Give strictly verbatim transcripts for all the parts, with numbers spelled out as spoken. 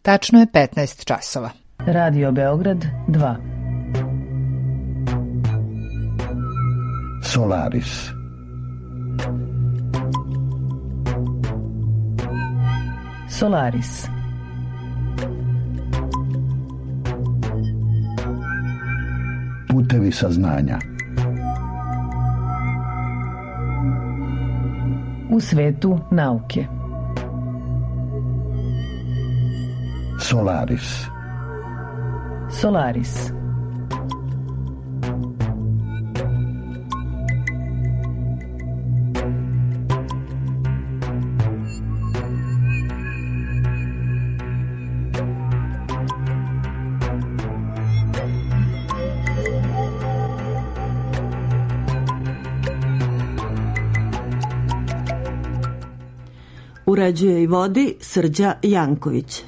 Tačno je petnaest časova. Radio Beograd dva. Solaris. Solaris. Putevi saznanja. U svetu nauke. Solaris. Solaris. Uređuje i vodi Srđa Janković.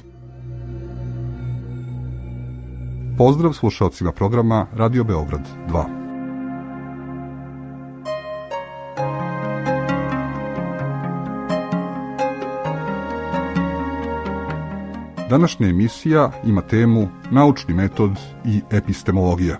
Pozdrav slušalcima programa Radio Beograd dva. Današnja emisija ima temu naučni metod i epistemologija.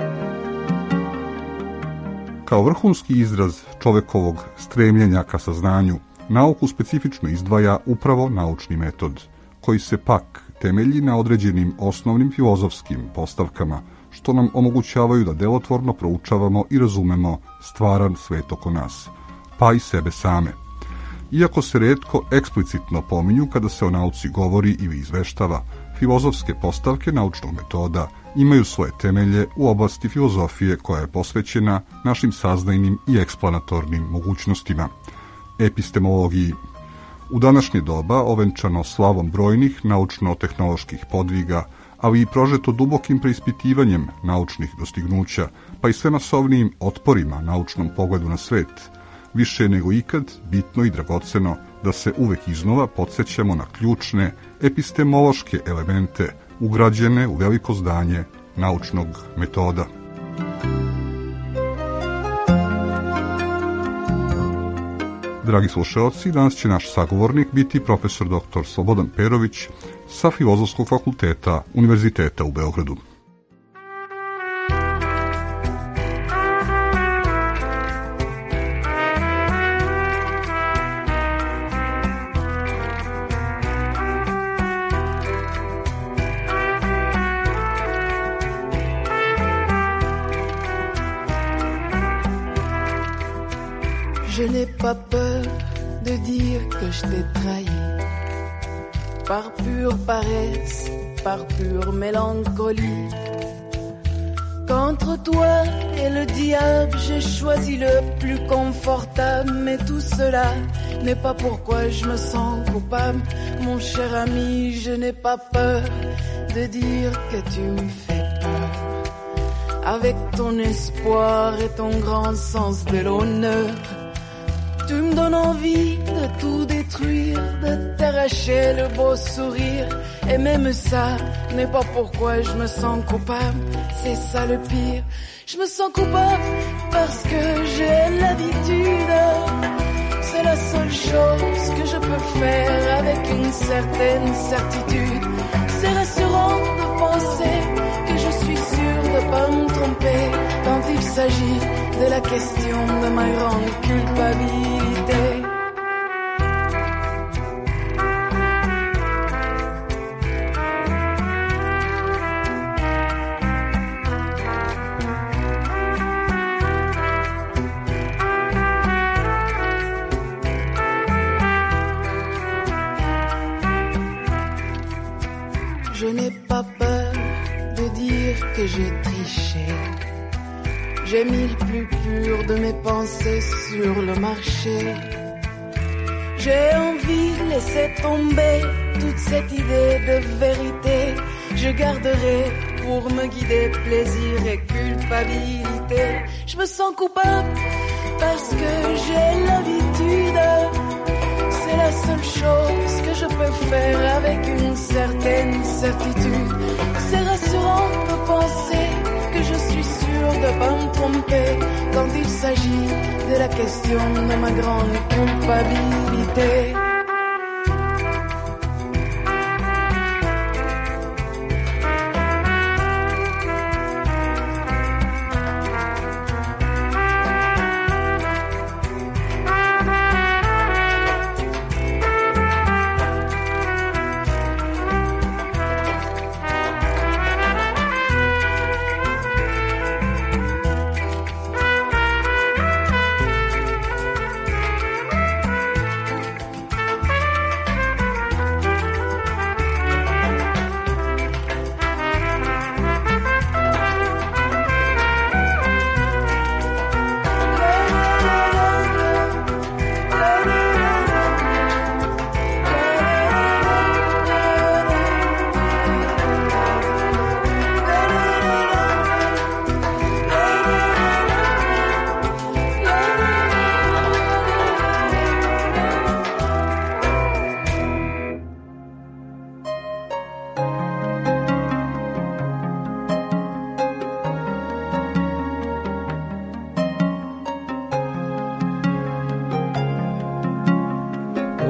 Kao vrhunski izraz čovekovog stremljenja ka saznanju, nauku specifično izdvaja upravo naučni metod, koji se pak temelji na određenim osnovnim filozofskim postavkama, što nam omogućavaju da delotvorno proučavamo i razumemo stvaran svet oko nas, pa i sebe same. Iako se retko eksplicitno pominju kada se o nauci govori ili izveštava, filozofske postavke naučnog metoda imaju svoje temelje u oblasti filozofije koja je posvećena našim saznajnim i eksplanatornim mogućnostima, epistemologiji. U današnje doba, ovenčano slavom brojnih naučno-tehnoloških podviga, ali i prožeto dubokim preispitivanjem naučnih dostignuća, pa i sve masovnijim otporima naučnom pogledu na svet, više je nego ikad bitno i dragoceno da se uvek iznova podsjećamo na ključne epistemološke elemente ugrađene u veliko zdanje naučnog metoda. Dragi slušalci, danas će naš sagovornik biti profesor doktor Slobodan Perović sa Filozofskog fakulteta Univerziteta u Beogradu. Je n'ai pas peur de dire que je t'ai trahi, par pure paresse, par pure mélancolie. Qu'entre toi et le diable, j'ai choisi le plus confortable, mais tout cela n'est pas pourquoi je me sens coupable. Mon cher ami, je n'ai pas peur de dire que tu me fais peur. Avec ton espoir et ton grand sens de l'honneur, tu me donnes envie de tout détruire, de t'arracher le beau sourire. Et même ça n'est pas pourquoi je me sens coupable, c'est ça le pire. Je me sens coupable parce que j'ai l'habitude. C'est la seule chose que je peux faire avec une certaine certitude. C'est rassurant de penser que je suis sûr de pas me tromper quand il s'agit de la question de ma grande culpabilité. Je n'ai pas peur de dire que j'ai triché. J'ai mis le plus pur de mes pensées sur le marché. J'ai envie de laisser tomber toute cette idée de vérité. Je garderai pour me guider plaisir et culpabilité. Je me sens coupable parce que j'ai l'habitude. C'est la seule chose que je peux faire avec une certaine certitude. C'est rassurant de penser que je suis sûr de pas me tromper quand il s'agit de la question de ma grande culpabilité.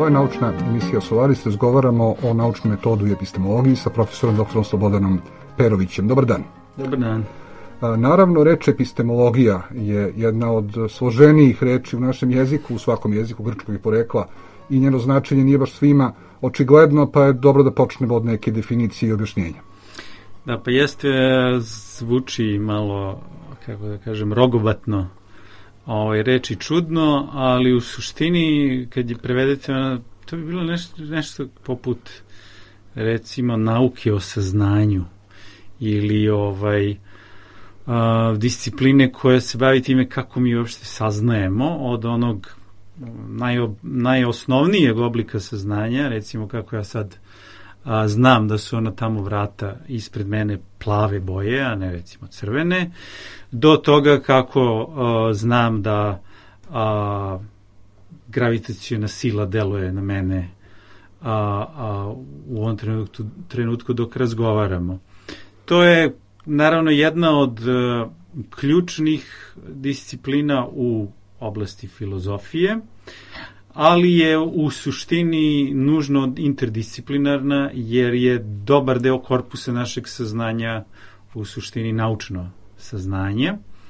Ovo je naučna emisija Solaris. Razgovaramo o naučnom metodu i epistemologiji sa profesorom doktorom Slobodanom Perovićem. Dobar dan. Dobar dan. Naravno, reč epistemologija je jedna od složenijih reči u našem jeziku, u svakom jeziku grčkog porekla, i njeno značenje nije baš svima očigledno, pa je dobro da počnemo od neke definicije i objašnjenja. Da, pa jeste, zvuči malo, kako da kažem, rogobatno ovaj, reči čudno, ali u suštini, kad je prevedete, to bi bilo nešto, nešto poput, recimo, nauke o saznanju ili ovaj a, discipline koja se bavi time kako mi uopšte saznajemo od onog najob, najosnovnijeg oblika saznanja, recimo kako ja sad a, znam da su ona tamo vrata ispred mene plave boje, a ne recimo crvene, do toga kako a, znam da a, gravitaciona sila deluje na mene a, a, u ovom trenutku, trenutku dok razgovaramo. To je naravno jedna od uh, ključnih disciplina u oblasti filozofije, ali je u suštini nužno interdisciplinarna, jer je dobar deo korpusa našeg saznanja u suštini naučno saznanje.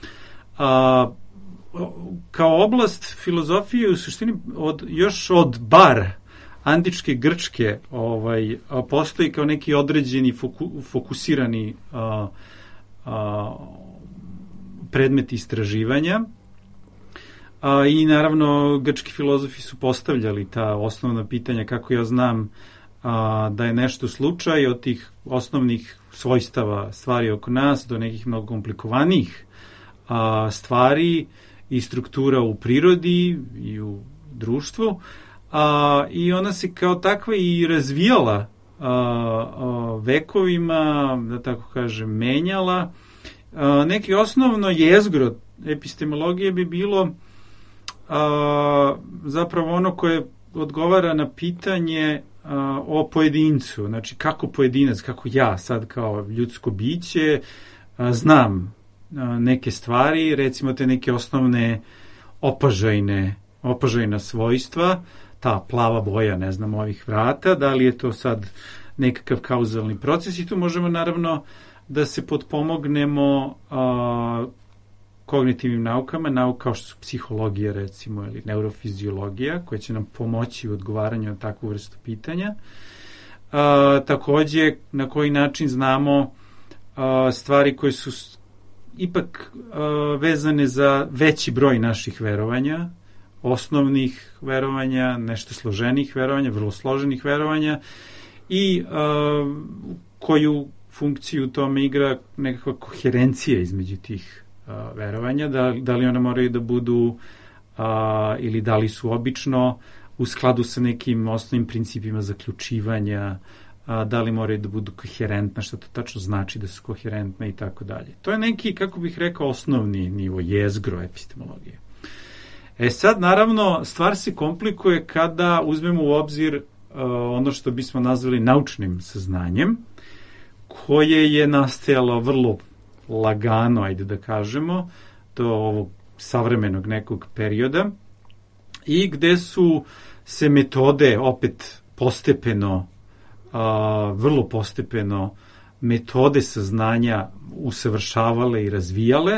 A, kao oblast filozofije u suštini od, još od bar antičke Grčke ovaj, postoji kao neki određeni foku, fokusirani a, a, predmet istraživanja a, i naravno grčki filozofi su postavljali ta osnovna pitanja kako ja znam a, da je nešto slučaj od tih osnovnih svojstava stvari oko nas do nekih mnogo komplikovanijih a, stvari i struktura u prirodi i u društvu. A, i ona se kao takva i razvijala a, a, vekovima, da tako kažem, menjala. A, neki osnovno jezgro epistemologije bi bilo a, zapravo ono koje odgovara na pitanje a, o pojedincu, znači kako pojedinac, kako ja sad kao ljudsko biće a, znam a, neke stvari, recimo te neke osnovne opažajne, opažajna svojstva, ta plava boja, ne znam, ovih vrata, da li je to sad nekakav kauzalni proces i tu možemo naravno da se potpomognemo a, kognitivnim naukama, nauka kao što su psihologija recimo ili neurofiziologija koja će nam pomoći u odgovaranju na takvu vrstu pitanja. A, takođe, na koji način znamo a, stvari koje su ipak a, vezane za veći broj naših verovanja, osnovnih verovanja, nešto složenih verovanja, vrlo složenih verovanja i uh, koju funkciju tome igra nekakva koherencija između tih uh, verovanja, da, da li one moraju da budu uh, ili da li su obično u skladu sa nekim osnovnim principima zaključivanja, uh, da li moraju da budu koherentna, što to tačno znači da su koherentne i tako dalje. To je neki, kako bih rekao, osnovni nivo, jezgro epistemologije. E sad, naravno, stvar se komplikuje kada uzmemo u obzir uh, ono što bismo nazvali naučnim saznanjem, koje je nastajalo vrlo lagano, ajde da kažemo, do ovog savremenog nekog perioda i gde su se metode opet postepeno, uh, vrlo postepeno metode saznanja usavršavale i razvijale.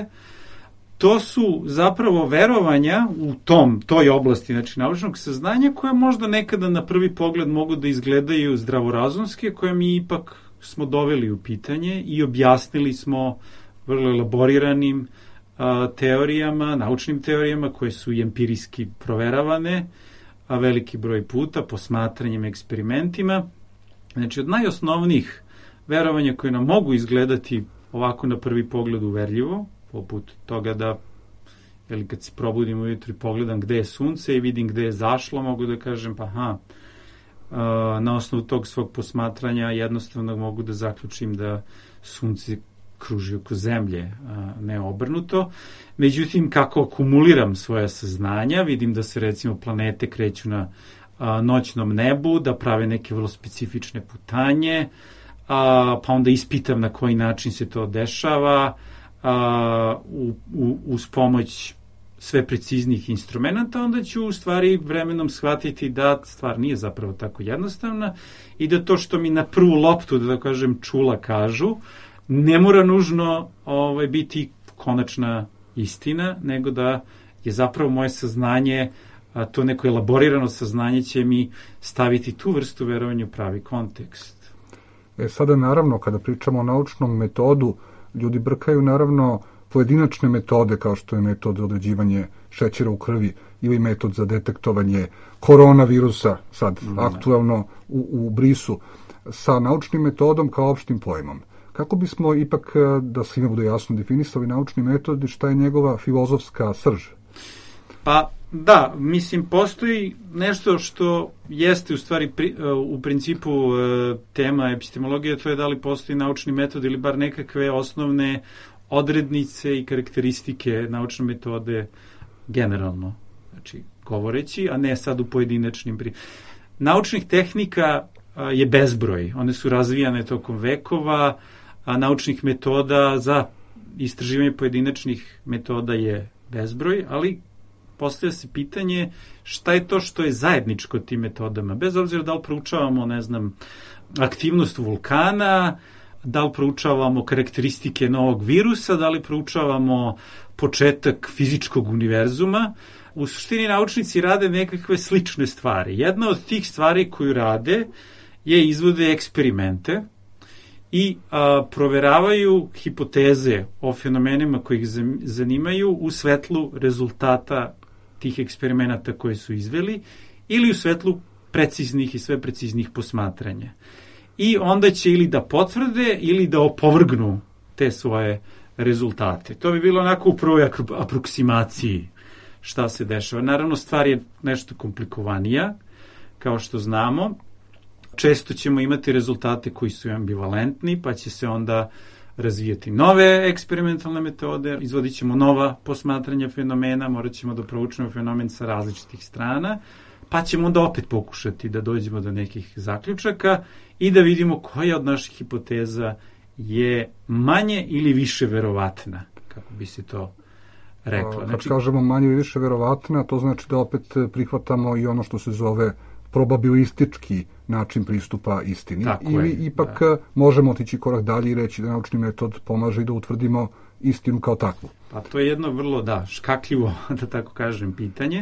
To su zapravo verovanja u tom, toj oblasti, znači naučnog saznanja, koje možda nekada na prvi pogled mogu da izgledaju zdravorazumske, koje mi ipak smo doveli u pitanje i objasnili smo vrlo elaboriranim a, teorijama, naučnim teorijama koje su i empirijski proveravane, a veliki broj puta, posmatranjem, eksperimentima. Znači od najosnovnijih verovanja koje nam mogu izgledati ovako na prvi pogled uverljivo, poput toga da ili kad se probudim ujutru i pogledam gde je sunce i vidim gde je zašlo, mogu da kažem pa aha, na osnovu tog svog posmatranja jednostavno mogu da zaključim da sunce kruži oko zemlje, ne obrnuto. Međutim, kako akumuliram svoja saznanja, vidim da se recimo planete kreću na noćnom nebu, da prave neke vrlo specifične putanje, pa onda ispitam na koji način se to dešava, Uh, u, u, uz pomoć sve preciznijih instrumenta, onda ću u stvari vremenom shvatiti da stvar nije zapravo tako jednostavna i da to što mi na prvu loptu, da kažem, čula kažu, ne mora nužno ovaj, biti konačna istina, nego da je zapravo moje saznanje, a to neko elaborirano saznanje će mi staviti tu vrstu verovanja u pravi kontekst. E, sada naravno, kada pričamo o naučnom metodu, ljudi brkaju naravno pojedinačne metode kao što je metod za određivanje šećera u krvi ili metod za detektovanje koronavirusa, sad mm, aktuelno u, u brisu, sa naučnim metodom kao opštim pojmom. Kako bismo ipak, da svima bude jasno, definisali naučni metod i šta je njegova filozofska srž? Pa da, mislim, postoji nešto što jeste u stvari pri, u principu tema epistemologije, to je da li postoji naučni metod ili bar nekakve osnovne odrednice i karakteristike naučne metode generalno, znači govoreći, a ne sad u pojedinačnim pri... Naučnih tehnika je bezbroj, one su razvijane tokom vekova, a naučnih metoda za istraživanje pojedinačnih metoda je bezbroj, ali postavlja se pitanje šta je to što je zajedničko tim metodama, bez obzira da li proučavamo, ne znam, aktivnost vulkana, da li proučavamo karakteristike novog virusa, da li proučavamo početak fizičkog univerzuma. U suštini naučnici rade nekakve slične stvari. Jedna od tih stvari koju rade je izvode eksperimente i a, proveravaju hipoteze o fenomenima koji ih zanimaju u svetlu rezultata tih eksperimenata koje su izveli ili u svetlu preciznih i sve preciznih posmatranja. I onda će ili da potvrde ili da opovrgnu te svoje rezultate. To bi bilo onako u prvoj aproksimaciji šta se dešava. Naravno, stvar je nešto komplikovanija, kao što znamo. Često ćemo imati rezultate koji su ambivalentni, pa će se onda razvijati nove eksperimentalne metode, izvodit ćemo nova posmatranja fenomena, morat ćemo da proučimo fenomen sa različitih strana, pa ćemo onda opet pokušati da dođemo do nekih zaključaka i da vidimo koja od naših hipoteza je manje ili više verovatna, kako bi se to reklo. Kad znači, kažemo manje ili više verovatna, to znači da opet prihvatamo i ono što se zove probabilistički način pristupa istini. Tako ili je, ipak da. Možemo otići korak dalje i reći da naučni metod pomaže i da utvrdimo istinu kao takvu. Pa to je jedno vrlo, da, škakljivo, da tako kažem, pitanje.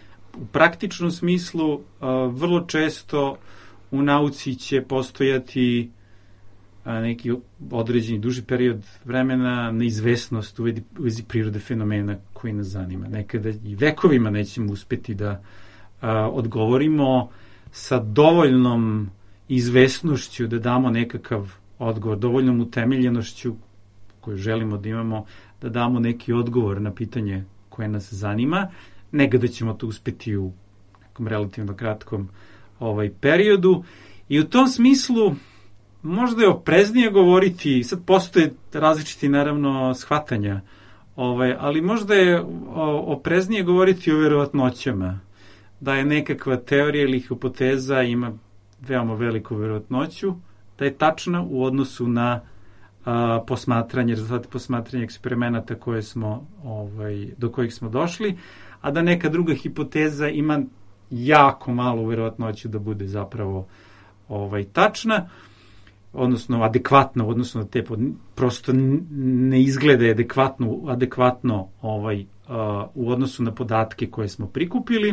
U praktičnom smislu, uh, vrlo često u nauci će postojati uh, neki određeni duži period vremena neizvesnost u vezi prirode fenomena koji nas zanima. Nekada i vekovima nećemo uspeti da uh, odgovorimo sa dovoljnom izvesnošću da damo nekakav odgovor, dovoljnom utemeljenošću koju želimo da imamo, da damo neki odgovor na pitanje koje nas zanima. Nekada ćemo to uspeti u nekom relativno kratkom ovaj, periodu. I u tom smislu možda je opreznije govoriti, sad postoje različiti naravno shvatanja, ovaj, ali možda je opreznije govoriti o verovatnoćama, da je nekakva teorija ili hipoteza ima veoma veliku verovatnoću, da je tačna u odnosu na a, posmatranje, rezultate posmatranja eksperimenata koje smo, ovaj, do kojih smo došli, a da neka druga hipoteza ima jako malu verovatnoću da bude zapravo ovaj, tačna, odnosno adekvatno, odnosno da te pod, prosto ne izgleda adekvatno, adekvatno ovaj, a, u odnosu na podatke koje smo prikupili.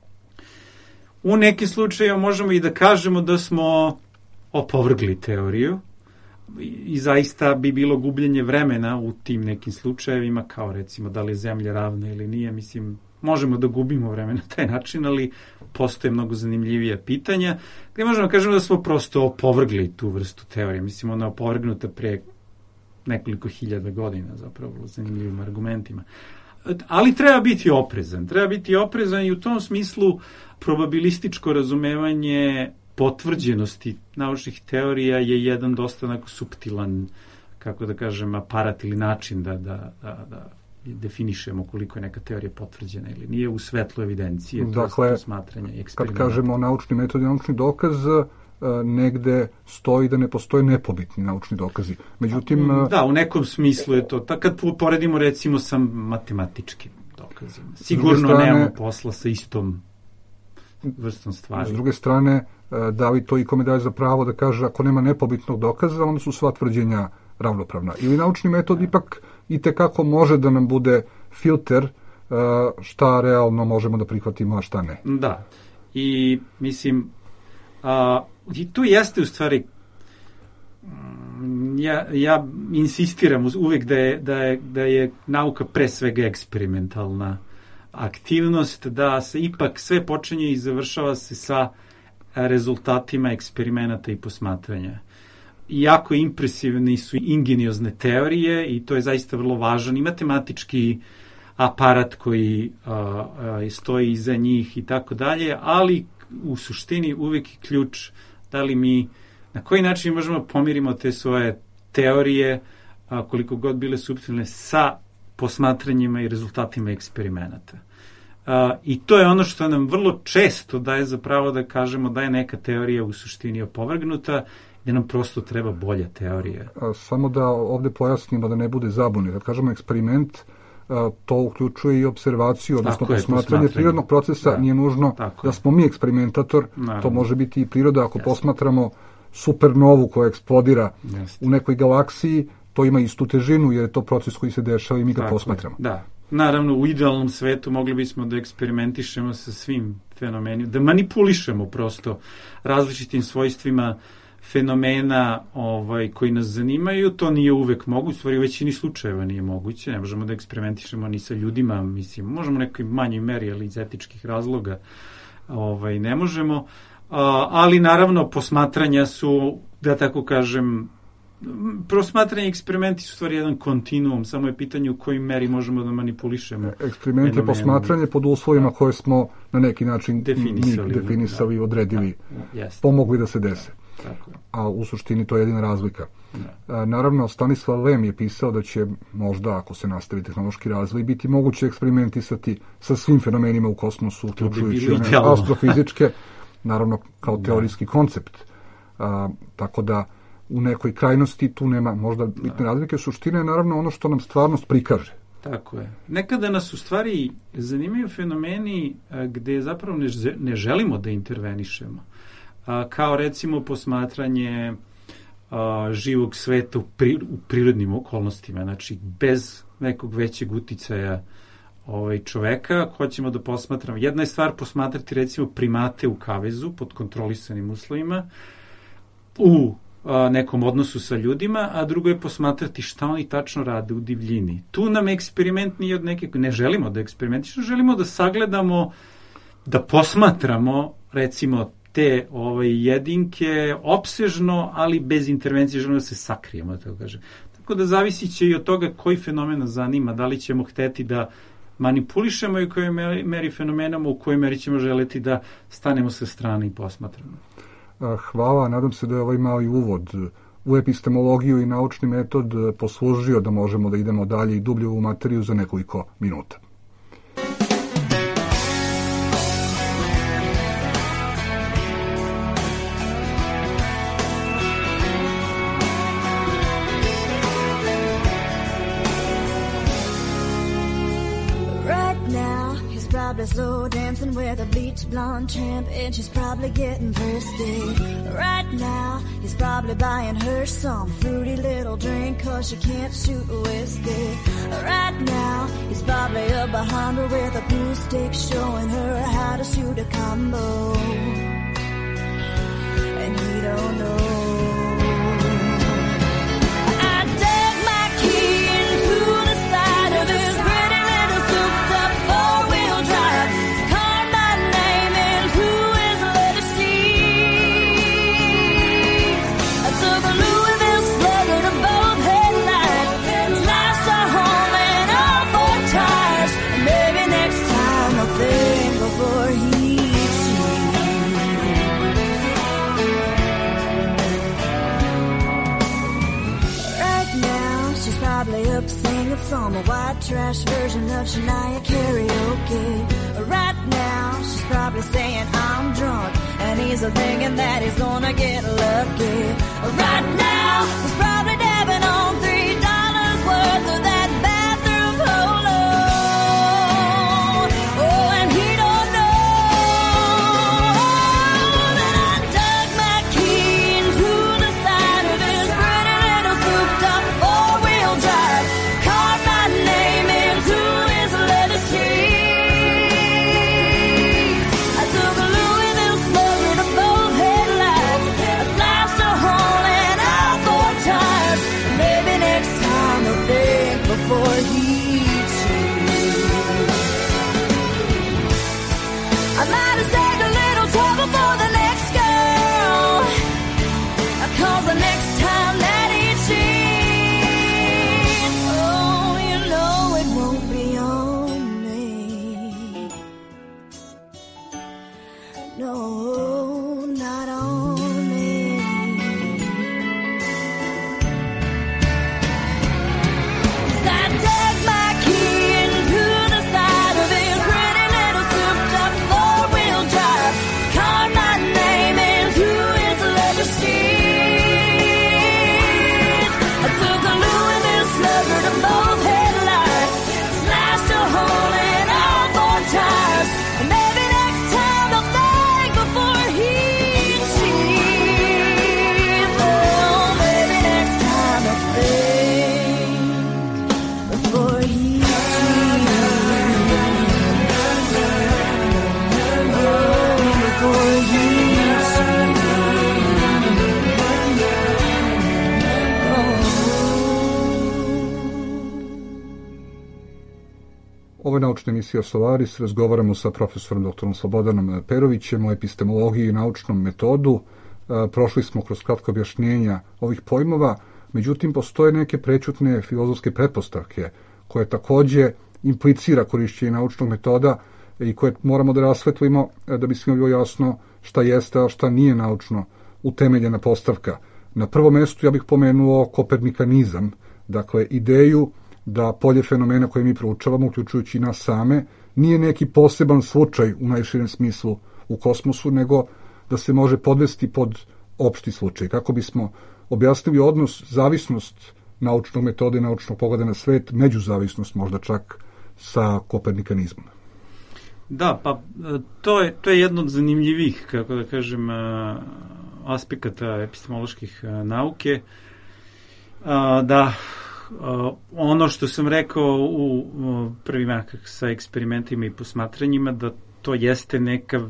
U nekim slučajima možemo i da kažemo da smo opovrgli teoriju i zaista bi bilo gubljenje vremena u tim nekim slučajevima, kao recimo da li je Zemlja ravna ili nije. Mislim, možemo da gubimo vreme na taj način, ali postoje mnogo zanimljivija pitanja gde možemo da kažemo da smo prosto opovrgli tu vrstu teorije. Mislim, ona je opovrgnuta pre nekoliko hiljada godina, zapravo zanimljivim argumentima. Ali treba biti oprezan. Treba biti oprezan i u tom smislu probabilističko razumevanje potvrđenosti naučnih teorija je jedan dosta onako suptilan, kako da kažem, aparat ili način da, da, da, da definišemo koliko je neka teorija potvrđena ili nije u svetlu evidencije, dakle, smatranja i kad eksperimenta. kažemo naučni metod i naučni dokaz, negde stoji da ne postoje nepobitni naučni dokazi. Međutim, da, u nekom smislu je to. Kad poredimo recimo sa matematičkim dokazom. dokazima. Sigurno strane, nemamo posla sa istom vrstom stvari. S druge strane, da li to ikome daje za pravo da kaže ako nema nepobitnog dokaza, onda su sva tvrđenja ravnopravna. Ili naučni metod ipak i tekako može da nam bude filter šta realno možemo da prihvatimo, a šta ne. Da. I mislim, a, i tu jeste u stvari ja, ja insistiram uvek da je, da, je, da je nauka pre svega eksperimentalna aktivnost, da se ipak sve počinje i završava se sa rezultatima eksperimenata i posmatranja. Jako impresivni su ingeniozne teorije i to je zaista vrlo važan i matematički aparat koji a, a, stoji iza njih i tako dalje, ali u suštini uvek je ključ da li mi, na koji način možemo pomirimo te svoje teorije, a, koliko god bile suptilne, sa posmatranjima i rezultatima eksperimenata. A, I to je ono što nam vrlo često daje za pravo da kažemo da je neka teorija u suštini opovrgnuta, da nam prosto treba bolja teorija. A, samo da ovde pojasnimo da ne bude zabune. Kad kažemo eksperiment, to uključuje i observaciju, odnosno posmatranje prirodnog procesa. Da. Nije nužno Tako da smo mi eksperimentator, Naravno. To može biti i priroda. Ako Jasne. posmatramo supernovu koja eksplodira Jasne. u nekoj galaksiji, to ima istu težinu jer je to proces koji se dešava i mi ga Tako posmatramo. Je. Da. Naravno, u idealnom svetu mogli bismo da eksperimentišemo sa svim fenomenima, da manipulišemo prosto različitim svojstvima fenomena ovaj, koji nas zanimaju. To nije uvek moguće, u stvari u većini slučajeva nije moguće, ne možemo da eksperimentišemo ni sa ljudima, mislim, možemo nekoj manjoj meri, ali iz etičkih razloga ovaj, ne možemo, A, ali naravno posmatranja su, da tako kažem, posmatranje i eksperimenti su u stvari jedan kontinuum, samo je pitanje u kojoj meri možemo da manipulišemo. Eksperiment je posmatranje pod uslovima da. koje smo na neki način definisali, definisali da. odredili, da. pomogli da se dese. Tako. A u suštini to je jedina razlika. Da. Naravno, Stanislav Lem je pisao da će možda, ako se nastavi tehnološki razvoj, biti moguće eksperimentisati sa svim fenomenima u kosmosu, uključujući bi one astrofizičke, naravno kao da. teorijski koncept. A, tako da u nekoj krajnosti tu nema možda bitne razlike. Suština je naravno ono što nam stvarnost prikaže. Tako je. Nekada nas u stvari zanimaju fenomeni a, gde zapravo ne, ne želimo da intervenišemo. A, kao recimo posmatranje a, živog sveta u, pri, u prirodnim okolnostima, znači bez nekog većeg uticaja ovaj, čoveka. Hoćemo da posmatramo. Jedna je stvar posmatrati recimo primate u kavezu pod kontrolisanim uslovima u a, nekom odnosu sa ljudima, a drugo je posmatrati šta oni tačno rade u divljini. Tu nam eksperiment nije od neke, ne želimo da eksperimentišemo, želimo da sagledamo, da posmatramo recimo te ovaj, jedinke opsežno, ali bez intervencije, želimo da se sakrijemo, tako kažem. Tako da zavisi će i od toga koji fenomen nas zanima, da li ćemo hteti da manipulišemo i u kojoj meri, meri fenomenama, u kojoj meri ćemo želeti da stanemo sa strane i posmatramo. Hvala, nadam se da je ovaj mali uvod u epistemologiju i naučni metod poslužio da možemo da idemo dalje i dublje u materiju za nekoliko minuta. Probably slow dancing with a bleach blonde tramp, and she's probably getting thirsty. Right now, he's probably buying her some fruity little drink, cause she can't shoot whiskey. Right now, he's probably up behind her with a pool stick, showing her how to shoot a combo. And he don't know. Some white trash version of Shania karaoke. Right now, she's probably saying I'm drunk, and he's thinking that he's gonna get lucky. Right now, he's probably dabbing on three dollars worth of that bathroom polo. Ovo je naučna emisija Solaris. Razgovaramo sa profesorom doktorom Slobodanom Perovićem o epistemologiji i naučnom metodu. Prošli smo kroz kratko objašnjenja ovih pojmova, međutim postoje neke prečutne filozofske pretpostavke koje takođe implicira korišćenje naučnog metoda i koje moramo da rasvetlimo da bi svima bilo jasno šta jeste, a šta nije naučno utemeljena postavka. Na prvom mestu ja bih pomenuo kopernikanizam, dakle ideju da polje fenomena koje mi proučavamo, uključujući nas same, nije neki poseban slučaj u najširem smislu u kosmosu, nego da se može podvesti pod opšti slučaj. Kako bismo objasnili odnos, zavisnost naučnog metode i naučnog pogleda na svet, međuzavisnost možda čak sa kopernikanizmom. Da, pa to je, to je jedno od zanimljivih, kako da kažem, aspekata epistemoloških nauke, da ono što sam rekao u prvima sa eksperimentima i posmatranjima, da to jeste neka,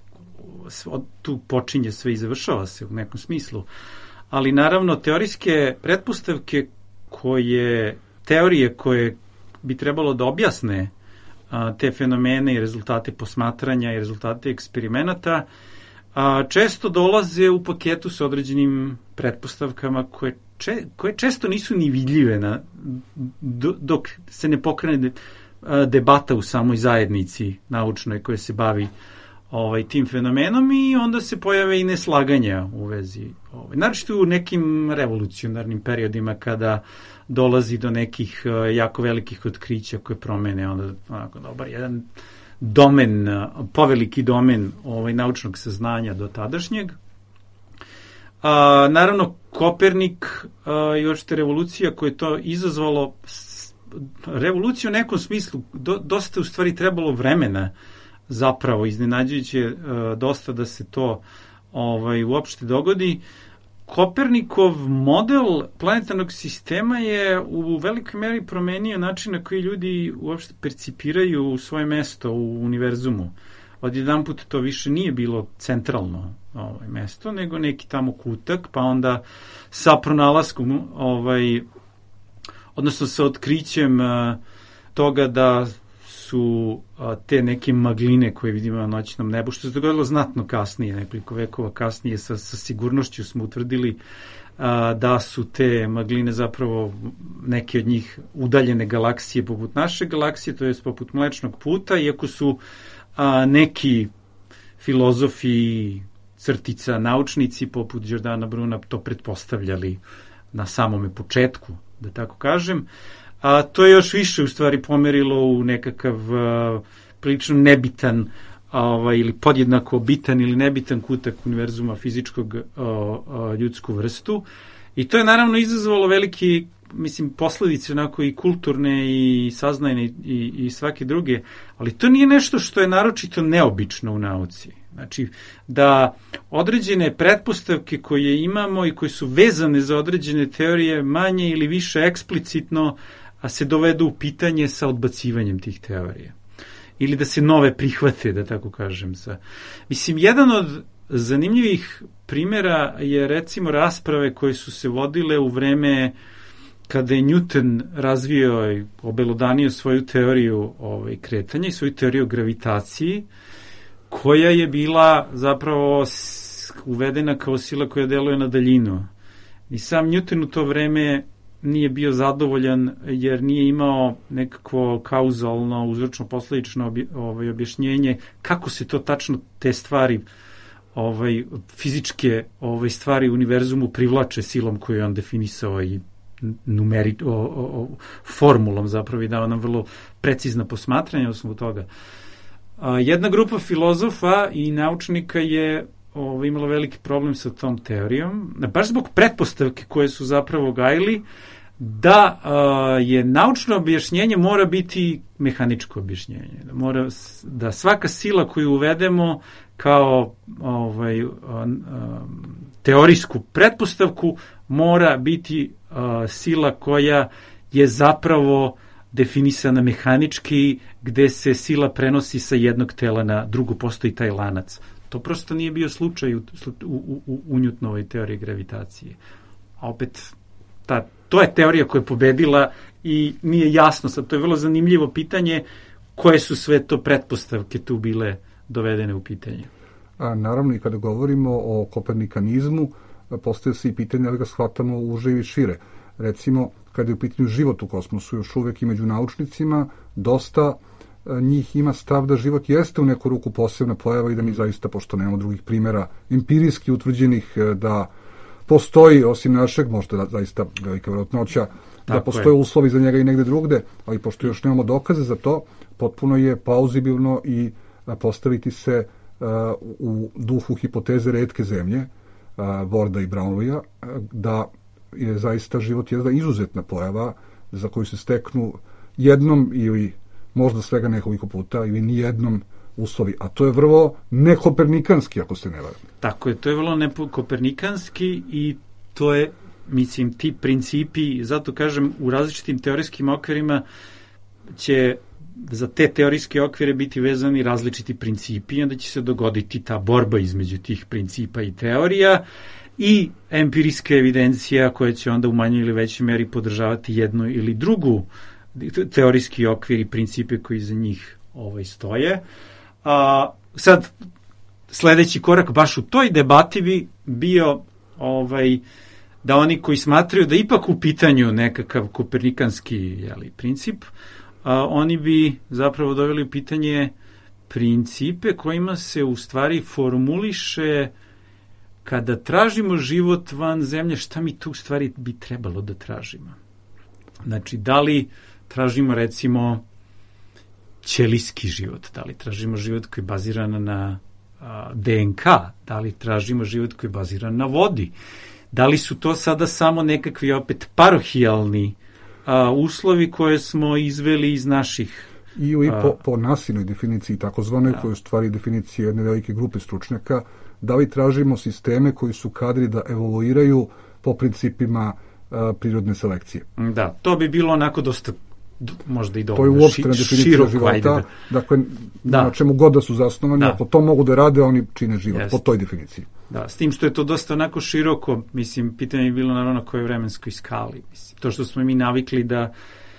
tu počinje sve i završava se u nekom smislu, ali naravno teorijske pretpostavke koje, teorije koje bi trebalo da objasne a, te fenomene i rezultate posmatranja i rezultate eksperimenata, a, često dolaze u paketu sa određenim pretpostavkama koje, če, koje često nisu ni vidljive na, do, dok se ne pokrene de, a, debata u samoj zajednici naučnoj koja se bavi ovaj, tim fenomenom, i onda se pojave i neslaganja u vezi. Ovaj, naročito u nekim revolucionarnim periodima kada dolazi do nekih uh, jako velikih otkrića koje promene onda onako dobar jedan domen, uh, poveliki domen ovaj, naučnog saznanja do tadašnjeg. Uh, naravno, Kopernik uh, i očite revolucija koja je to izazvalo, revolucija u nekom smislu, do, dosta u stvari trebalo vremena, zapravo iznenađujuće uh, dosta da se to ovaj, uopšte dogodi. Kopernikov model planetarnog sistema je u velikoj meri promenio način na koji ljudi uopšte percipiraju svoje mesto u univerzumu. Odjedanput to više nije bilo centralno ovaj, mesto, nego neki tamo kutak, pa onda sa pronalaskom, ovaj, odnosno sa otkrićem uh, toga da su a, te neke magline koje vidimo na noćnom nebu, što se dogodilo znatno kasnije, nekoliko vekova kasnije, sa, sa sigurnošću smo utvrdili a, da su te magline zapravo neke od njih udaljene galaksije poput naše galaksije, to je poput Mlečnog puta, iako su a, neki filozofi, crtica, naučnici poput Giordana Bruna to pretpostavljali na samome početku, da tako kažem. A to je još više u stvari pomerilo u nekakav uh, prilično nebitan uh, ili podjednako bitan ili nebitan kutak univerzuma fizičkog uh, uh, ljudsku vrstu. I to je naravno izazvalo veliki, mislim, posledice onako i kulturne i saznajne i, i svake druge, ali to nije nešto što je naročito neobično u nauci. Znači, da određene pretpostavke koje imamo i koje su vezane za određene teorije manje ili više eksplicitno a se dovedu u pitanje sa odbacivanjem tih teorija. Ili da se nove prihvate, da tako kažem. Sa. Mislim, jedan od zanimljivih primjera je recimo rasprave koje su se vodile u vreme kada je Newton razvio i obelodanio svoju teoriju ovaj, kretanja i svoju teoriju o gravitaciji, koja je bila zapravo uvedena kao sila koja deluje na daljinu. I sam Newton u to vreme nije bio zadovoljan jer nije imao nekakvo kauzalno, uzročno-posledično obje, ovaj, objašnjenje kako se to tačno te stvari, ovaj, fizičke ovaj, stvari u univerzumu privlače silom koju je on definisao i numeri, o, o, o, formulom zapravo i dao nam vrlo precizna posmatranja osnovu toga. A, jedna grupa filozofa i naučnika je ovo, imala veliki problem sa tom teorijom, baš zbog pretpostavke koje su zapravo gajili, da a, je naučno objašnjenje mora biti mehaničko objašnjenje. Da, mora, da svaka sila koju uvedemo kao ovaj, a, a, teorijsku pretpostavku mora biti a, sila koja je zapravo definisana mehanički, gde se sila prenosi sa jednog tela na drugo, postoji taj lanac. To prosto nije bio slučaj u, u, u, u Newtonovoj teoriji gravitacije. A opet, ta, to je teorija koja je pobedila i nije jasno, sad to je vrlo zanimljivo pitanje koje su sve to pretpostavke tu bile dovedene u pitanje? A, naravno, i kada govorimo o kopernikanizmu, postoje se i pitanje da ga shvatamo uže i šire. Recimo, kada je u pitanju život u kosmosu, još uvek i među naučnicima, dosta njih ima stav da život jeste u neku ruku posebna pojava i da mi zaista, pošto nemamo drugih primjera empirijski utvrđenih, da postoji, osim našeg, možda da, zaista velika vjerojatnoća, da postoje je. uslovi za njega i negde drugde, ali pošto još nemamo dokaze za to, potpuno je pauzibilno i postaviti se uh, u duhu hipoteze retke zemlje, uh, Warda i Brownleya, da je zaista život jedna izuzetna pojava za koju se steknu jednom ili možda svega nekoliko puta ili nijednom uslovi, a to je vrlo nekopernikanski, ako se ne varam. Tako je, to je vrlo nekopernikanski i to je, mislim, ti principi, zato kažem, u različitim teorijskim okvirima će za te teorijske okvire biti vezani različiti principi i onda će se dogoditi ta borba između tih principa i teorija i empirijska evidencija koja će onda u manjoj ili većoj meri podržavati jednu ili drugu teorijski okvir i principe koji za njih ovaj, stoje. A, sad, sledeći korak baš u toj debati bi bio ovaj, da oni koji smatraju da ipak u pitanju nekakav kopernikanski jeli, princip, a, oni bi zapravo doveli u pitanje principe kojima se u stvari formuliše kada tražimo život van zemlje, šta mi tu u stvari bi trebalo da tražimo. Znači, da li tražimo recimo ćelijski život, da li tražimo život koji je baziran na a, D N K, da li tražimo život koji je baziran na vodi, da li su to sada samo nekakvi opet parohijalni a, uslovi koje smo izveli iz naših... I, i po, po nasilnoj definiciji, takozvanoj, koja je u stvari definicija jedne velike grupe stručnjaka, da li tražimo sisteme koji su kadri da evoluiraju po principima a, prirodne selekcije. Da, to bi bilo onako dosta možda i dovoljno. To je uopštena definicija života, dakle, da. na čemu god da su zasnovani, da. Ako to mogu da rade, oni čine život, Jest. po toj definiciji. Da, s tim što je to dosta onako široko, mislim, pitanje je bilo naravno na kojoj vremenskoj skali. Mislim. To što smo mi navikli da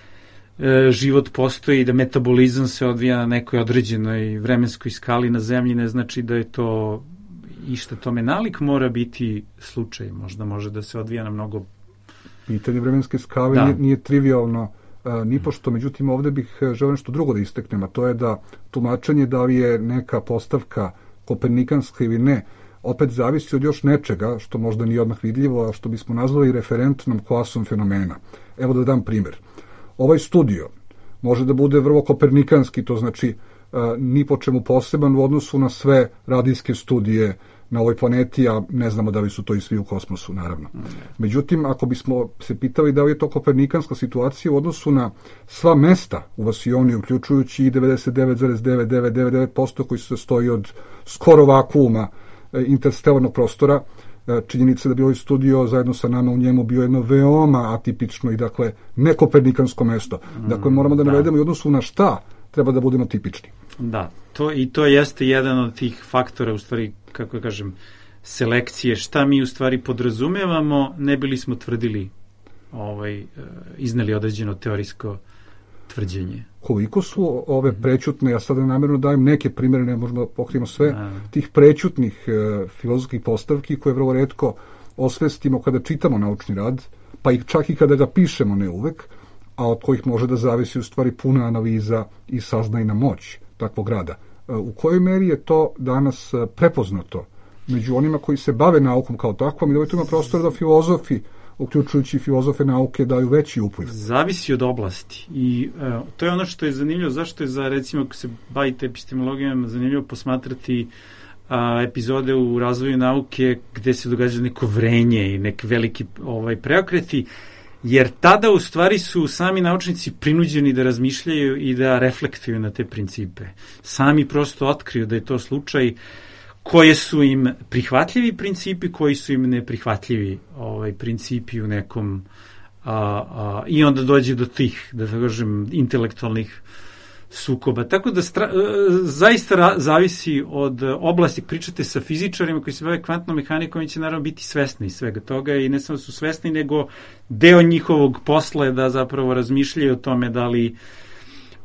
e, život postoji, da metabolizam se odvija na nekoj određenoj vremenskoj skali na zemlji, ne znači da je to išta tome nalik, mora biti slučaj. Možda može da se odvija na mnogo... Pitanje vremenske skale da. nije, nije trivialno ni pošto, međutim ovdje bih želeo nešto drugo da isteknem, a to je da tumačenje da li je neka postavka kopernikanska ili ne, opet zavisi od još nečega, što možda nije odmah vidljivo, a što bismo nazvali referentnom klasom fenomena. Evo da dam primjer. Ovaj studio može da bude vrlo kopernikanski, to znači ni po čemu poseban u odnosu na sve radijske studije na ovoj planeti, a ne znamo da li su to i svi u kosmosu, naravno. Međutim, ako bismo se pitali da li je to kopernikanska situacija u odnosu na sva mesta u vasioni, uključujući i devedeset devet zarez devet devet devet devet posto koji se sastoji od skoro vakuuma interstelarnog prostora, činjenica da bi ovaj studio zajedno sa nama u njemu bio jedno veoma atipično i dakle ne kopernikansko mesto. Dakle, moramo da navedemo i odnosu na šta treba da budemo tipični. Da, to, i to jeste jedan od tih faktora, u stvari, kako kažem, selekcije, šta mi u stvari podrazumevamo, ne bili smo tvrdili, ovaj, izneli određeno teorijsko tvrđenje. Koliko su ove prećutne, ja sada namjerno dajem neke primjere, ne možemo da pokrijemo sve, A. tih prećutnih e, filozofskih postavki koje vrlo retko osvestimo kada čitamo naučni rad, pa i čak i kada ga pišemo, ne uvek, a od kojih može da zavisi u stvari puna analiza i saznajna moć takvog rada. U kojoj meri je to danas prepoznato među onima koji se bave naukom kao takvom i da li to ima prostor da filozofi, uključujući filozofe nauke, daju veći upliv? Zavisi od oblasti i e, to je ono što je zanimljivo, zašto je za, recimo, ako se bavite epistemologijom, zanimljivo posmatrati a, epizode u razvoju nauke gde se događa neko vrenje i neki veliki ovaj, preokreti, jer tada u stvari su sami naučnici prinuđeni da razmišljaju i da reflektuju na te principe. Sami prosto otkriju da je to slučaj, koje su im prihvatljivi principi, koji su im neprihvatljivi ovaj, principi u nekom a, a, i onda dođe do tih, da kažem, intelektualnih sukoba. Tako da stra, zaista ra, zavisi od oblasti. Pričate sa fizičarima koji se bave kvantnom mehanikom i će naravno biti svesni svega toga i ne samo su svesni, nego deo njihovog posla je da zapravo razmišljaju o tome da li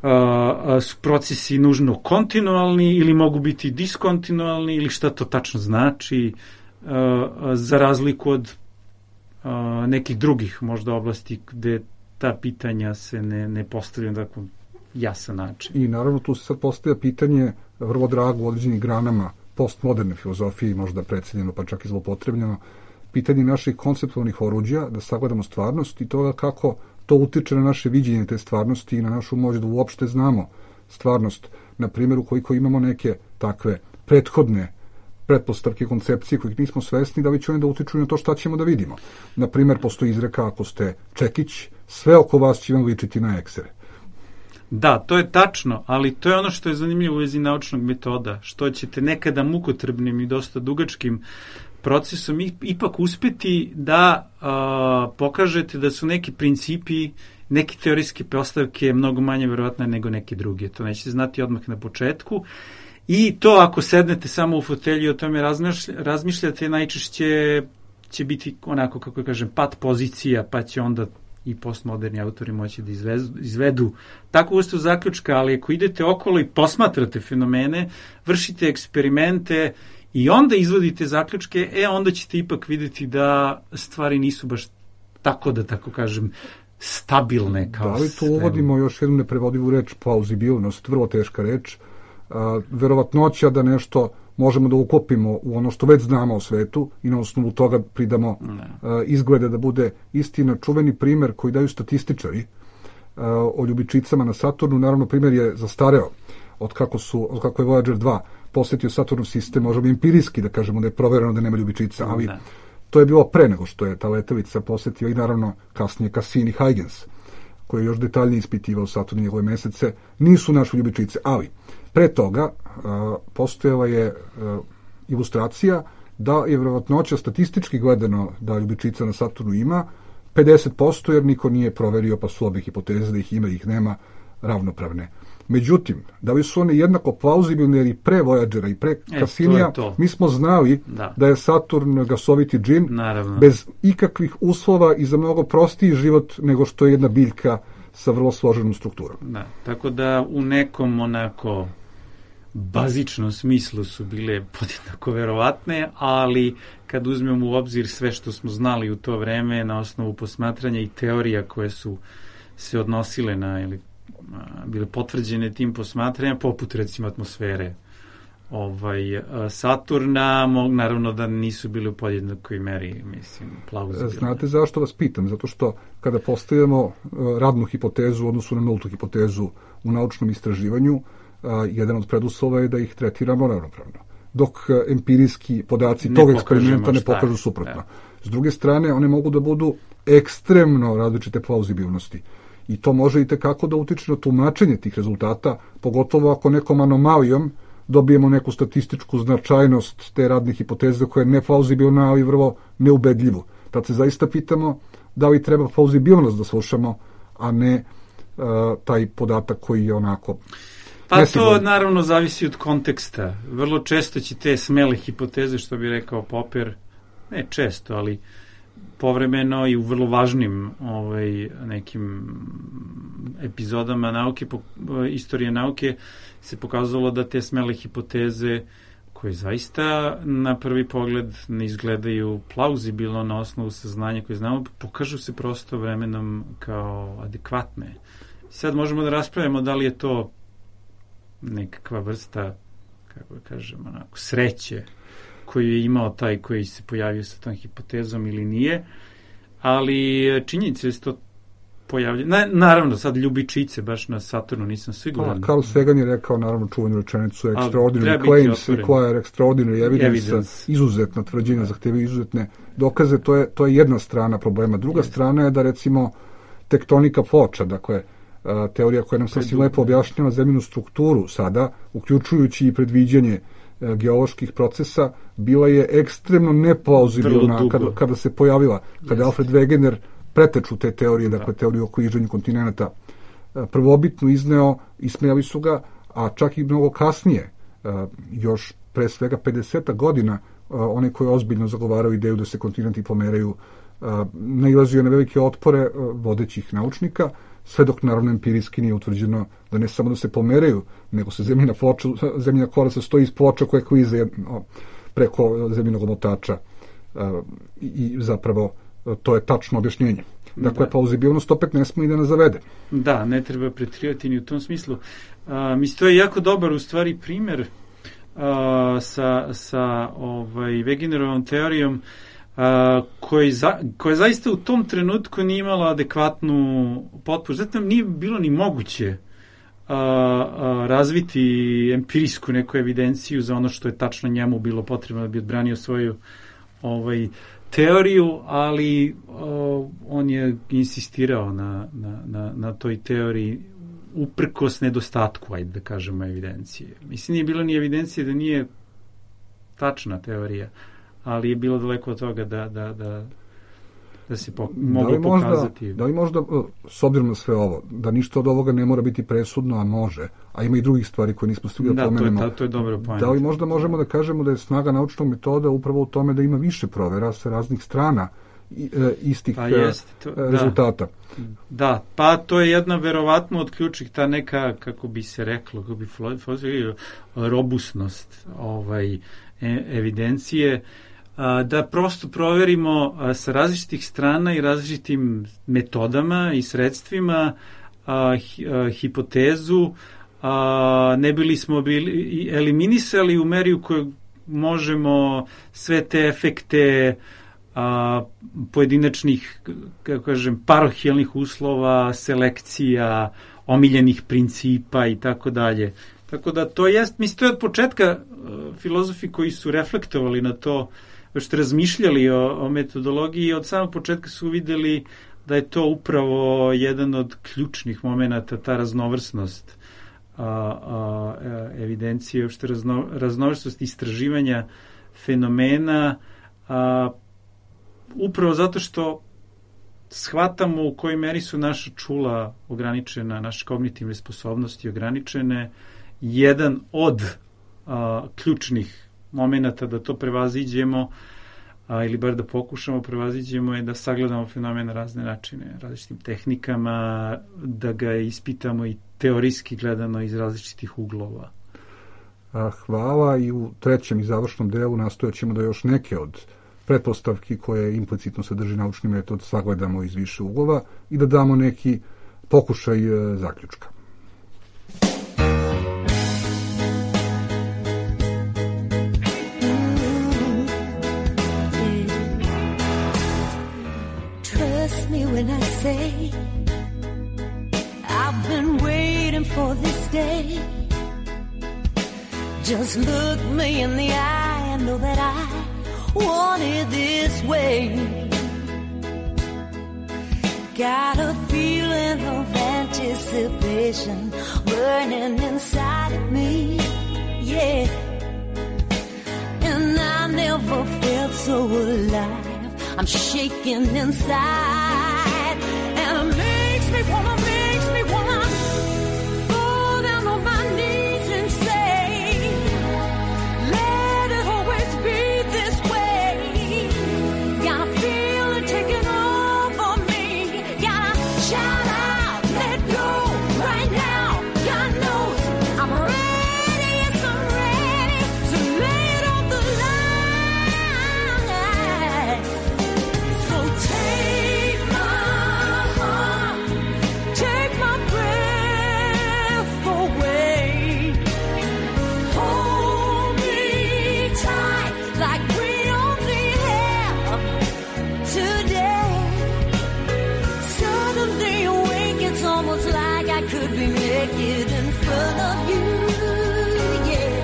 a, su procesi nužno kontinualni ili mogu biti diskontinualni ili šta to tačno znači, a, a, za razliku od a, nekih drugih možda oblasti gde ta pitanja se ne, ne postavljaju na tako jasan način. I naravno tu se sad postavlja pitanje vrlo drago u određenim granama postmoderne filozofije, možda precenjeno pa čak i zlopotrebljeno, pitanje naših konceptualnih oruđa, da sagledamo stvarnost i toga kako to utiče na naše viđenje te stvarnosti i na našu moć da uopšte znamo stvarnost. Na primjer, ukoliko imamo neke takve prethodne pretpostavke, koncepcije kojih nismo svesni, da li će one da utiču na to šta ćemo da vidimo. Na primjer, postoji izreka, ako ste čekić, sve oko vas će vam ličiti na eksere. Da, to je tačno, ali to je ono što je zanimljivo u vezi naučnog metoda, što ćete nekada mukotrebnim i dosta dugačkim procesom ipak uspeti da a, pokažete da su neki principi, neke teorijske postavke mnogo manje verovatne nego neke druge. To nećete znati odmah na početku. I to ako sednete samo u fotelju i o tome razmišljate, najčešće će biti onako, kako kažem, pat pozicija, pa će onda i postmoderni autori moći da izvedu, izvedu takvu vrstu zaključka, ali ako idete okolo i posmatrate fenomene, vršite eksperimente i onda izvodite zaključke, e onda ćete ipak vidjeti da stvari nisu baš tako, da tako kažem, stabilne. Kao da li tu uvodimo još jednu neprevodivu reč, plauzibilnost, vrlo teška reč, a, verovatnoća da nešto možemo da uklopimo u ono što već znamo o svetu i na osnovu toga pridamo a, izglede da bude istina. Čuveni primer koji daju statističari a, o ljubičicama na Saturnu, naravno primer je zastareo od kako, su, od kako je Voyager dva posjetio Saturnov sistem, možemo empirijski da kažemo da je provereno da nema ljubičica, ali ne. To je bilo pre nego što je ta letelica posjetio i naravno kasnije Cassini i Huygens, koji je još detaljnije ispitivao Saturn i njegove mesece, nisu naše ljubičice, ali pre toga uh, postojala je uh, ilustracija da je vjerovatnoća statistički gledano da ljubičica na Saturnu ima pedeset posto, jer niko nije proverio, pa su obje hipoteze da ih ima i ih nema ravnopravne. Međutim, da li su one jednako plauzibilne, jer i pre Voyagera i pre Cassinija, e, mi smo znali da. da je Saturn gasoviti džin, naravno, bez ikakvih uslova i za mnogo prostiji život nego što je jedna biljka sa vrlo složenom strukturom. Da, tako da u nekom onako bazičnom smislu su bile podjednako verovatne, ali kad uzmemo u obzir sve što smo znali u to vreme na osnovu posmatranja i teorija koje su se odnosile na ili bile potvrđene tim posmatranjem, poput recimo atmosfere ovaj, Saturna, naravno da nisu bili u podjednakoj meri, mislim, plauzibilne. Znate zašto vas pitam? Zato što kada postavljamo radnu hipotezu u odnosu na nultu hipotezu u naučnom istraživanju, jedan od preduslova je da ih tretiramo ravnopravno, dok empirijski podaci ne tog eksperimenta ne pokažu suprotno. Ja. S druge strane, one mogu da budu ekstremno različite plauzibilnosti. I to može i tekako da utiče na tumačenje tih rezultata, pogotovo ako nekom anomalijom dobijemo neku statističku značajnost te radne hipoteze koja je neplauzibilna, ali vrlo neubedljivu. Tad se zaista pitamo da li treba plauzibilnost da slušamo, a ne uh, taj podatak koji je onako pa nesiguran. To naravno zavisi od konteksta. Vrlo često će te smele hipoteze, što bi rekao Popper, ne često, ali povremeno i u vrlo važnim ovaj, nekim epizodama nauke, po, istorije nauke, se pokazalo da te smele hipoteze, koje zaista na prvi pogled ne izgledaju plauzibilno na osnovu saznanja koje znamo, pokažu se prosto vremenom kao adekvatne. Sad možemo da raspravimo da li je to nekakva vrsta, kako kažemo, onako, sreće koju je imao taj koji se pojavio sa tom hipotezom ili nije, ali činjenica je to pojavlja. Na, naravno, sad ljubičice baš na Saturnu nisam siguran. Pa, Carl Sagan je rekao, naravno, čuvenu rečenicu extraordinary claims require extraordinary evidence, evidence. Izuzetna tvrđenja zahtevaju izuzetne dokaze, to je, to je jedna strana problema. Druga yes. strana je da, recimo, tektonika ploča, dakle, teorija koja nam sasvim lepo objašnjava zemljinu strukturu sada, uključujući i predviđanje geoloških procesa, bila je ekstremno neplauzibilna kada, kada se pojavila, kada yes. Alfred Wegener preteču te teorije, da. dakle teoriju o križanju kontinenta, prvobitno izneo, ismejali su ga, a čak i mnogo kasnije, još pre svega pedeset godina, one koji ozbiljno zagovaraju ideju da se kontinenti pomeraju, nailazio na velike otpore vodećih naučnika, sve dok naravno empirijski nije utvrđeno da ne samo da se pomeraju, nego se zemljina, ploča, zemljina kora sastoji iz ploča koje klize preko zemljinog omotača i zapravo to je tačno objašnjenje. Dakle, da. Plauzibilnost opet ne smije da nas zavede. Da, ne treba pretirati ni u tom smislu. A, mislim, to je jako dobar u stvari primjer a, sa, sa ovaj, Wegenerovom teorijom a, koji, za, koja zaista u tom trenutku nije imala adekvatnu potporu. Zato nam nije bilo ni moguće a, a, razviti empirijsku neku evidenciju za ono što je tačno njemu bilo potrebno da bi odbranio svoju ovaj, teoriju, ali o, on je insistirao na, na, na, na toj teoriji uprkos nedostatku, ajde da kažemo, evidencije. Mislim, nije bilo ni evidencije da nije tačna teorija, ali je bilo daleko od toga da, da, da, da se po, moglo da možda, pokazati. Da li možda, s obzirom na sve ovo, da ništa od ovoga ne mora biti presudno, a može, a ima i drugih stvari koje nismo stigli da pomenemo. Da, to je dobro pojent. Da li možda možemo da kažemo da je snaga naučnog metoda upravo u tome da ima više provera sa raznih strana i, e, istih pa jest, to, e, rezultata? Da. da, pa to je jedna verovatno od ključnih, ta neka, kako bi se reklo, kako bi filozofija, robustnost ovaj, e, evidencije, da prosto proverimo sa različitih strana i različitim metodama i sredstvima a, a, hipotezu, a, ne bili smo bili eliminisali u meri u kojoj možemo sve te efekte a, pojedinačnih, kako kažem, parohijalnih uslova, selekcija, omiljenih principa i tako dalje. Tako da to jest, mislim, to je od početka uh, filozofi koji su reflektovali na to, što razmišljali o, o metodologiji, od samog početka su videli da je to upravo jedan od ključnih momenata, ta raznovrsnost a, a, evidencije, uopšte razno, raznovrsnost istraživanja fenomena, a, upravo zato što shvatamo u kojoj meri su naša čula ograničena, naše kognitivne sposobnosti ograničene. Jedan od a, ključnih momenata da to prevaziđemo, a, ili bar da pokušamo prevaziđemo, je da sagledamo fenomen na razne načine, različitim tehnikama, da ga ispitamo i teorijski gledano iz različitih uglova. A, hvala, i u trećem i završnom delu nastojat ćemo da još neke od pretpostavki koje implicitno sadrži naučni metod sagledamo iz više uglova i da damo neki pokušaj e, zaključka. Trust me when I say I've been waiting for this day. Just look me in the eye and know that I want it this way. Got a feeling of anticipation burning inside of me, yeah. And I never felt so alive. I'm shaking inside, and it makes me wanna, makes me wanna fall down on my knees and say, let it always be this way. Gotta feel it taking over me. Gotta shout out, let go right now. God knows I'm ready, yes I'm ready to lay it on the line. So take my heart, take my breath away. Hold me tight like we only have today. Suddenly awake, it's almost like I could be naked in front of you, yeah.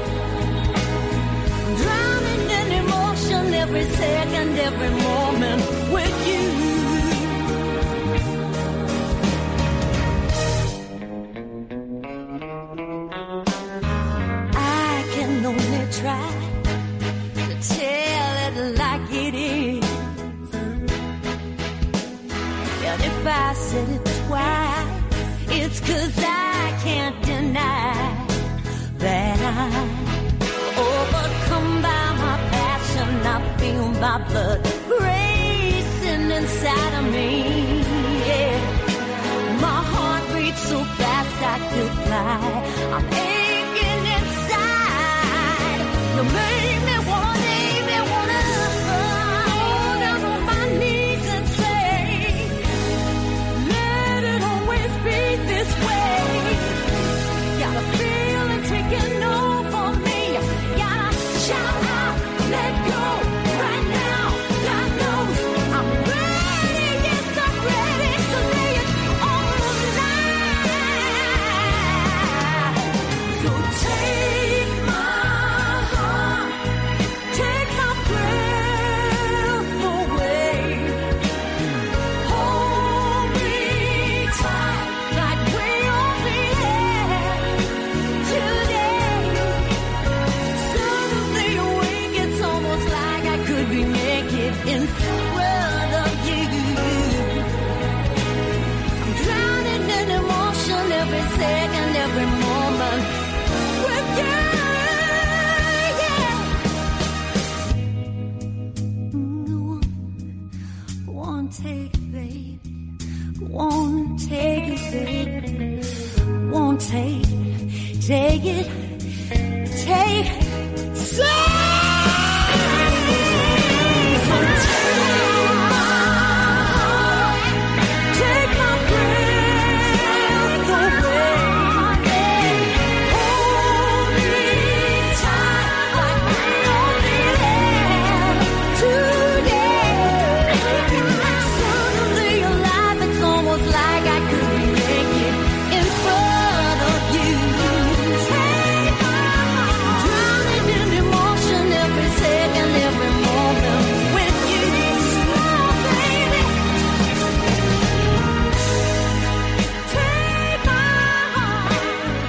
Drowning in emotion every second, every moment with you. I can only try to tell it like it is. And if I said it twice, it's 'cause I can't deny that I'm overcome by my passion. I feel my blood racing inside of me, yeah. My heart You made me wanna, made me wanna fall down on my knees and say, let it always be this way. Got a feeling taking over me. Gotta shout out, let go right now. God knows I'm ready, yes I'm ready to lay it on the line. So take my heart, take my breath away. Hold me tight like we only had today. Suddenly awake, it's almost like I could be naked in front of you. I'm drowning in emotion every second, every moment with you. Yeah. Go on, take it, baby. Go on, take it, baby. Won't take it, take it, take it. So, so take my heart, take my breath away. Hold me tight like we only had today. Suddenly alive, it's almost like I could be naked in front of you. Take my heart, drowning in emotion every second, every moment with you. Slow, baby. Take my heart.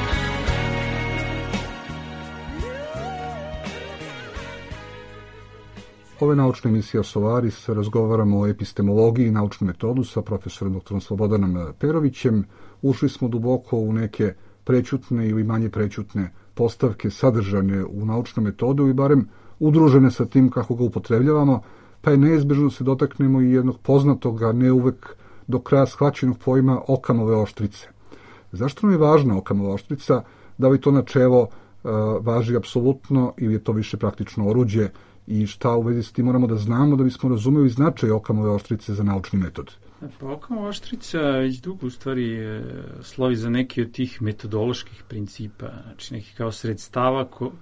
Ove naučne emisije Solaris razgovaramo o epistemologiji i naučnom metodu sa profesorom doktorom Slobodanom Perovićem. Ušli smo duboko u neke prećutne ili manje prećutne postavke sadržane u naučnom metodu i barem udružene sa tim kako ga upotrebljavamo, pa je neizbežno da se dotaknemo i jednog poznatog, a ne uvek do kraja shvaćenog pojma Okamove oštrice. Zašto nam je važna Okamova oštrica? Da li to načelo uh, važi apsolutno ili je to više praktično oruđe i šta u vezi s tim moramo da znamo da bismo razumeli značaj Okamove oštrice za naučni metod? Pa Okamova oštrica već dugo u stvari e, slovi za neki od tih metodoloških principa, znači neki kao sredstava ko,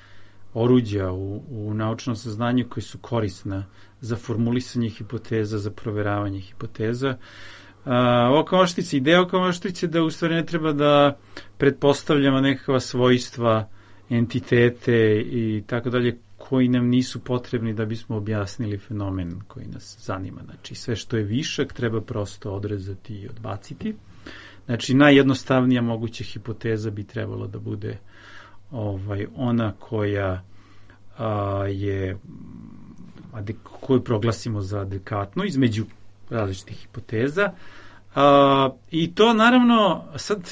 oruđa u, u naučnom saznanju koji su korisna za formulisanje hipoteza, za proveravanje hipoteza. Okamova oštrica, ideja Okamova oštrice da u stvari ne treba da pretpostavljamo nekakva svojstva, entitete i tako dalje koji nam nisu potrebni da bismo objasnili fenomen koji nas zanima. Znači, sve što je višak treba prosto odrezati i odbaciti. Znači, najjednostavnija moguća hipoteza bi trebalo da bude ovaj, ona koja a, je adek, koju proglasimo za adekvatnu između različitih hipoteza. A, I to naravno sad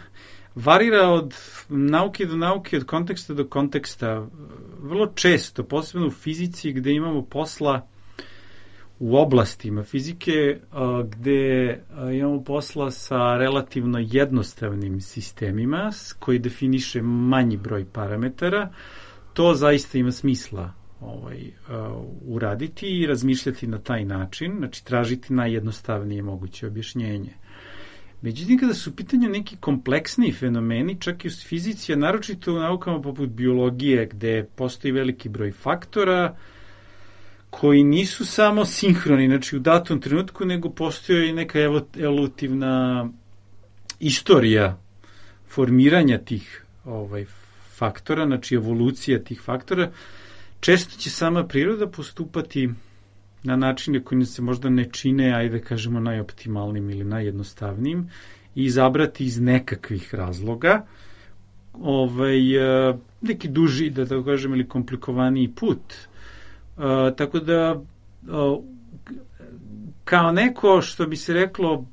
varira od nauke do nauke, od konteksta do konteksta. Vrlo često, posebno u fizici gde imamo posla u oblastima fizike a, gde a, imamo posla sa relativno jednostavnim sistemima koji definiše manji broj parametara, to zaista ima smisla ovaj, a, uraditi i razmišljati na taj način, znači tražiti najjednostavnije moguće objašnjenje. Međutim, kada su u pitanju neki kompleksniji fenomeni, čak i u fizici, a naročito u naukama poput biologije, gde postoji veliki broj faktora koji nisu samo sinhroni, znači u datom trenutku, nego postoji i neka evolutivna istorija formiranja tih ovaj, faktora, znači evolucija tih faktora. Često će sama priroda postupati na načine koji se možda ne čine, ajde da kažemo, najoptimalnim ili najjednostavnijim i izabrati iz nekakvih razloga ovaj, neki duži, da tako kažem, ili komplikovaniji put. Uh, tako da uh, kao neko, što bi se reklo,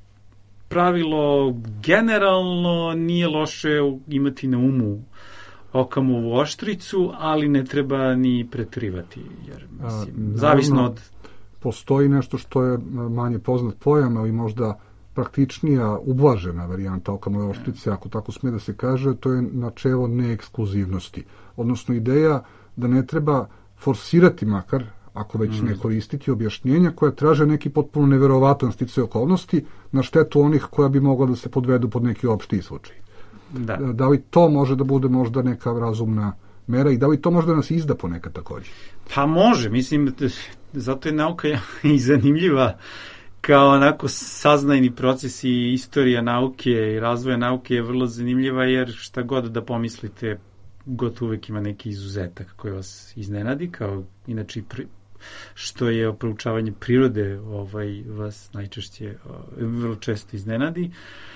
pravilo generalno nije loše imati na umu Okamovu oštricu, ali ne treba ni preterivati, jer mislim, A, zavisno od... Postoji nešto što je manje poznat pojam, ali možda najpraktičnija, ublažena varijanta Okamove oštrice, ako tako sme da se kaže, to je načelo neekskluzivnosti. Odnosno ideja da ne treba forsirati makar, ako već mm. ne koristiti objašnjenja koja traže neki potpuno neverovatan sticaj okolnosti na štetu onih koja bi mogla da se podvedu pod neki opšti slučaj. Da. Da li to može da bude možda neka razumna mera i da li to možda nas izda ponekad također? Pa može, mislim, zato je nauka i zanimljiva kao onako saznajni proces i istorija nauke i razvoja nauke je vrlo zanimljiva jer šta god da pomislite gotovo uvek ima neki izuzetak koji vas iznenadi, kao inače pri, što je proučavanje prirode ovaj, vas najčešće vrlo često iznenadi.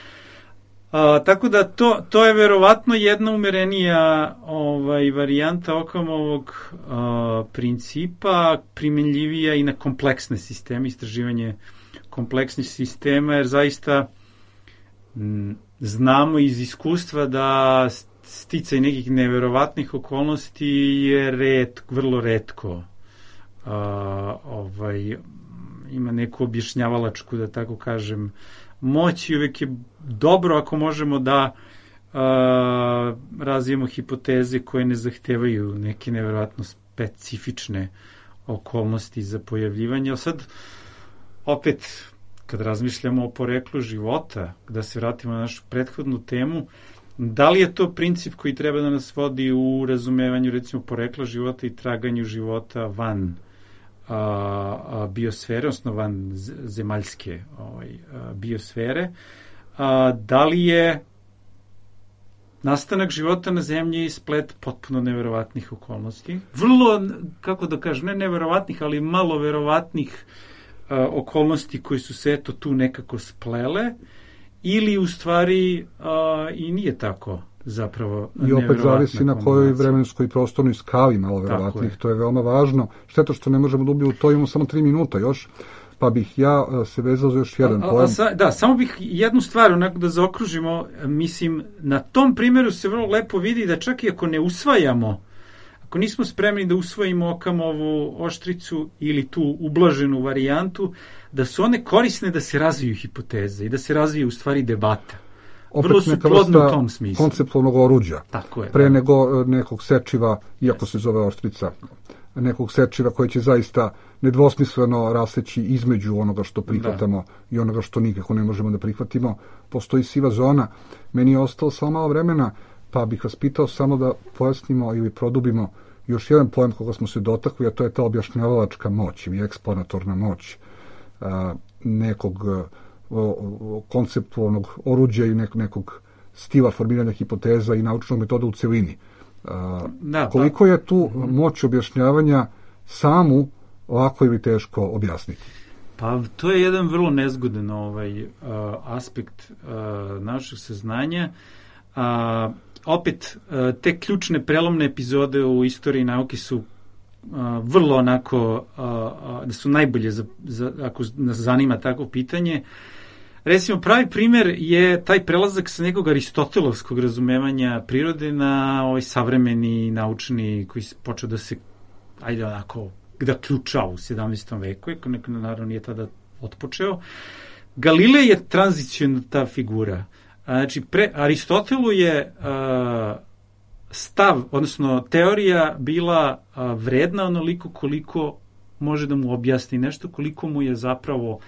A, tako da to, to je verovatno jedna umerenija ovaj, varijanta Okamovog a, principa, primenljivija i na kompleksne sisteme, istraživanje kompleksnih sistema, jer zaista m, znamo iz iskustva da sticaj nekih neverovatnih okolnosti je red, vrlo retko a, ovaj, ima neku objašnjavalačku, da tako kažem, moć i uvek je dobro ako možemo da a, razvijemo hipoteze koje ne zahtevaju neke neverovatno specifične okolnosti za pojavljivanje. Sad, opet, kad razmišljamo o poreklu života, da se vratimo na našu prethodnu temu, da li je to princip koji treba da nas vodi u razumevanju, recimo, porekla života i traganju života van a, a, biosfere, odnosno van zemaljske ovaj, a, biosfere? A, da li je nastanak života na zemlji splet potpuno neverovatnih okolnosti? Vrlo, kako da kažem, ne neverovatnih, ali malo verovatnih a, okolnosti koji su se eto tu nekako splele, ili u stvari a, i nije tako zapravo. I opet zavisi na kojoj vremenskoj i prostornoj skali malo verovatnih, to je veoma važno. Šteta što ne možemo dublje u to, imamo samo tri minuta još, pa bih ja se vezao za još jedan pojam. Sa, da, samo bih jednu stvar onako da zaokružimo, mislim, na tom primjeru se vrlo lepo vidi da čak i ako ne usvajamo, ako nismo spremni da usvojimo Okamovu oštricu ili tu ublaženu varijantu, da su one korisne da se razviju hipoteze i da se razvije u stvari debata. Opet vrlo su plodne u tom smislu. Konceptualnog oruđa. Tako je. Pre da. nego nekog sečiva, iako se zove oštrica, nekog sečiva koji će zaista nedvosmisleno raseći između onoga što prihvatamo da. i onoga što nikako ne možemo da prihvatimo. Postoji siva zona. Meni je ostalo samo malo vremena, pa bih vas pitao samo da pojasnimo ili produbimo još jedan pojam koga smo se dotakli, a to je ta objašnjavalačka moć ili eksplanatorna moć a, nekog o, o, konceptualnog oruđa i nek, nekog stila formiranja hipoteza i naučnog metoda u celini. A, da, koliko je tu moć objašnjavanja samu lako ili teško objasniti? Pa to je jedan vrlo nezgodan ovaj, uh, aspekt uh, našeg saznanja. Uh, opet, uh, te ključne prelomne epizode u istoriji nauke su uh, vrlo onako, uh, uh, su najbolje, za, za, ako nas zanima takvo pitanje. Recimo, pravi primer je taj prelazak sa nekog aristotelovskog razumevanja prirode na ovaj savremeni naučni koji se počeo da se, ajde onako, da ključa u sedamnaestom veku, ako neko naravno nije tada otpočeo. Galilej je tranzicijna ta figura. Znači, pre Aristotelu je a, stav, odnosno teorija bila a, vredna onoliko koliko može da mu objasni nešto, koliko mu je zapravo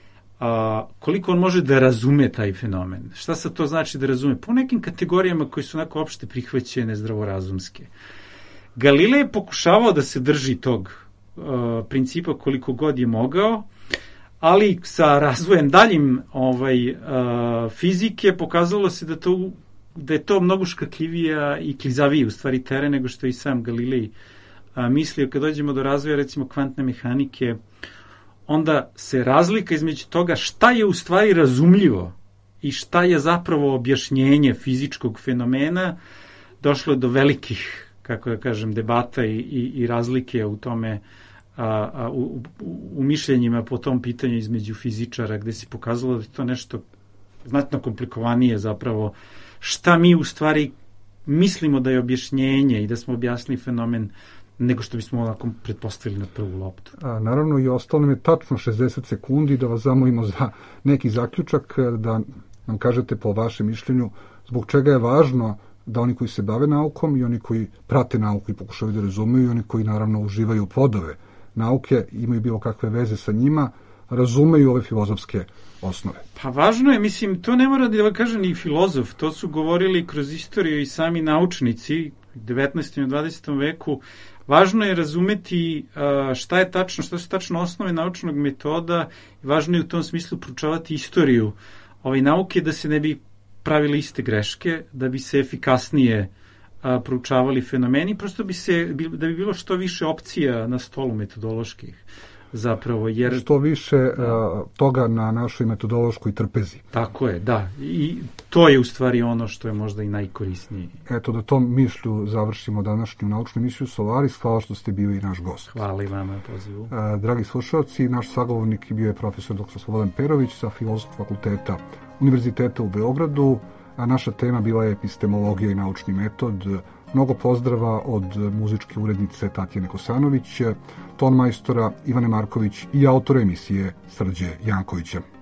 a, koliko on može da razume taj fenomen. Šta sad to znači da razume? Po nekim kategorijama koje su onako opšte prihvaćene zdravorazumske. Galilej je pokušavao da se drži tog uh, principa koliko god je mogao, ali sa razvojem daljim ovaj, uh, fizike pokazalo se da, to, da je to mnogo škakljivija i klizaviji u stvari teren nego što je i sam Galilej uh, mislio. Kad dođemo do razvoja recimo kvantne mehanike, onda se razlika između toga šta je u stvari razumljivo i šta je zapravo objašnjenje fizičkog fenomena došlo do velikih, kako da kažem, debata i, i, i razlike u tome, a, a, u, u, u mišljenjima po tom pitanju između fizičara, gde se pokazalo da je to nešto znatno komplikovanije zapravo, šta mi u stvari mislimo da je objašnjenje i da smo objasnili fenomen nego što bismo onako pretpostavili na prvu loptu. A, naravno i ostalo nam je tačno šezdeset sekundi da vas zamolimo za neki zaključak, da nam kažete po vašem mišljenju zbog čega je važno da oni koji se bave naukom i oni koji prate nauku i pokušaju da razumeju i oni koji naravno uživaju plodove nauke, imaju bilo kakve veze sa njima, razumeju ove filozofske osnove. Pa važno je, mislim, to ne mora da kaže ni filozof, to su govorili kroz istoriju i sami naučnici u devetnaestom i dvadesetom veku. Važno je razumeti šta je tačno, šta su tačno osnove naučnog metoda i važno je u tom smislu proučavati istoriju ove nauke da se ne bi pravili iste greške, da bi se efikasnije a, proučavali fenomeni, prosto bi se, da bi bilo što više opcija na stolu metodoloških zapravo. Jer što više a, toga na našoj metodološkoj trpezi. Tako je, da. I to je u stvari ono što je možda i najkorisnije. Eto, da tom mišlju završimo današnju naučnu emisiju Solaris. Hvala što ste bili naš gost. Hvala i vama na pozivu. A, dragi slušalci, naš sagovornik bio je profesor doktor Slobodan Perović sa Filozofskog fakulteta Univerziteta u Beogradu, a naša tema bila je epistemologija i naučni metod. Mnogo pozdrava od muzičke urednice Tatjane Kosanović, ton majstora Ivane Marković i autora emisije Srđe Jankovića.